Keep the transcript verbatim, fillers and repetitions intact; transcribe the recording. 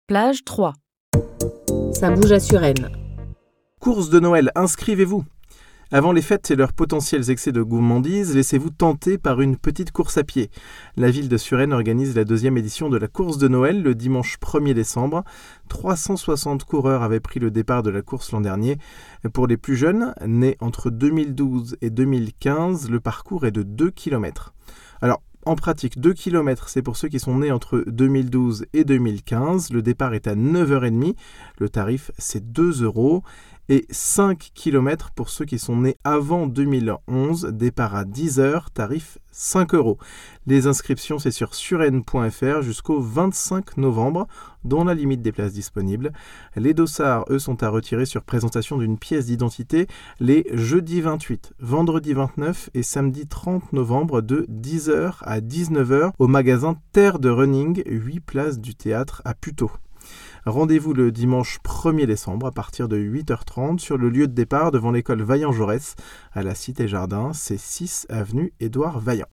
Plage trois. Ça bouge à Suresnes. Course de Noël, inscrivez-vous! Avant les fêtes et leurs potentiels excès de gourmandise, laissez-vous tenter par une petite course à pied. La ville de Suresnes organise la deuxième édition de la course de Noël le dimanche premier décembre. trois cent soixante coureurs avaient pris le départ de la course l'an dernier. Pour les plus jeunes, nés entre deux mille douze et deux mille quinze, le parcours est de deux kilomètres. Alors, en pratique, deux kilomètres, c'est pour ceux qui sont nés entre deux mille douze et deux mille quinze. Le départ est à neuf heures trente. Le tarif, c'est deux euros. Et cinq kilomètres pour ceux qui sont nés avant deux mille onze. Départ à dix heures, tarif cinq euros. Les inscriptions, c'est sur suresnes point f r jusqu'au vingt-cinq novembre, dont la limite des places disponibles. Les dossards, eux, sont à retirer sur présentation d'une pièce d'identité les jeudi vingt-huit, vendredi vingt-neuf et samedi trente novembre de dix heures à dix-neuf heures au magasin Terre de Running, huit place du Théâtre à Puteaux. Rendez-vous le dimanche premier décembre à partir de huit heures trente sur le lieu de départ devant l'école Vaillant-Jaurès à la Cité Jardin, c'est six avenue Édouard Vaillant.